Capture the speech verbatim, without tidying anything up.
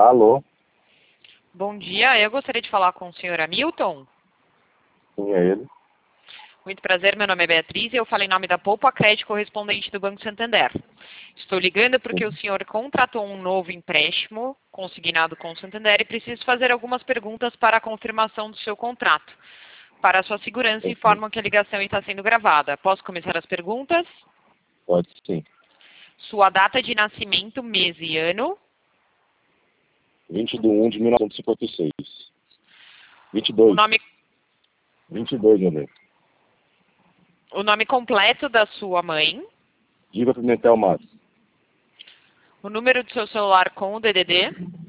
Alô? Bom dia, eu gostaria de falar com o senhor Hamilton. Sim, é ele. Muito prazer, meu nome é Beatriz e eu falo em nome da Poupa Crédito, correspondente do Banco Santander. Estou ligando porque Sim. o senhor contratou um novo empréstimo consignado com o Santander e preciso fazer algumas perguntas para a confirmação do seu contrato. Para a sua segurança, Sim. informam que a ligação está sendo gravada. Posso começar as perguntas? Pode sim. Sua data de nascimento, mês e ano. vinte de um de mil novecentos e cinquenta e seis. O 22. nome, 22, meu bem. o nome completo da sua mãe. Diva Pimentel Matos. O número do seu celular com o D D D.